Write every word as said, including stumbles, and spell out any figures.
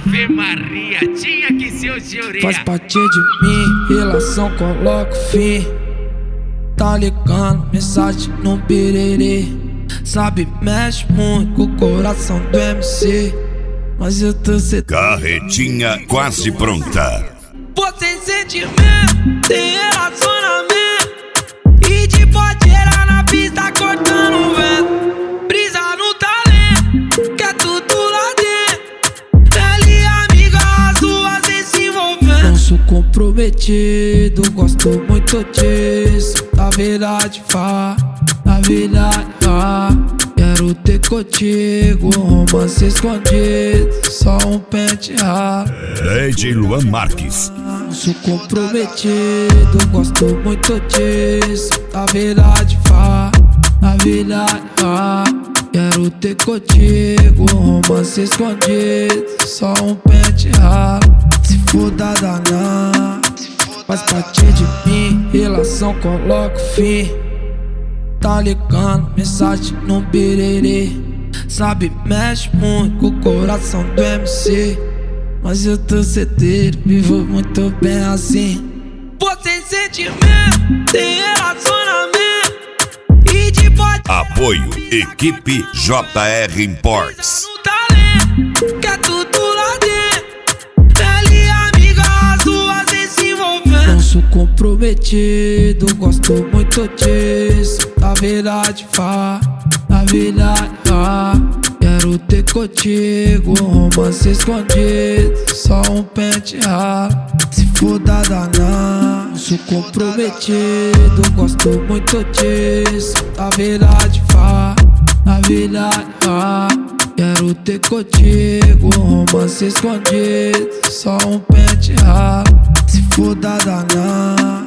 Ave Maria, tinha que ser o Júria. Faz parte de mim, relação coloca fim. Tá ligando, mensagem no birerê. Sabe, mexe muito com o coração do M C. Mas eu tô cê... Carretinha quase pronta. Você sentimento, tem relacionamento. E de podeira na pista cortando o vento. Brisa no talento, que é tudo lá dentro. Ela e amiga, as duas sem se envolvendo. Não sou comprometido, gosto muito disso. Na verdade, fá, na verdade, ah. Quero ter contigo, romance escondido. Só um pente raro. D J Luan Marques. Não sou comprometido, gosto muito disso. Na verdade, fá, na verdade, ah. Quero ter contigo, romance escondido. Só um pente raro. Se for dada não, faz parte de mim, relação coloca fim. Tá ligando, mensagem no birerê. Sabe, mexe muito com o coração do M C. Mas eu tô certeiro, vivo muito bem assim. Você sentimento, tem relacionamento. E de pode... Apoio, equipe J R Imports. No talento, que é tudo lá dentro. Ela e amiga, as duas sem se envolvendo. Não sou comprometido, gosto muito disso. Na verdade, fá, na verdade, ah. Quero ter contigo, romance escondido. Só um pente raro. Se for dada não, sou comprometido, gosto muito disso. Na verdade, fá, na verdade, ah. Quero ter contigo, romance escondido. Só um pente raro. Se for dada não.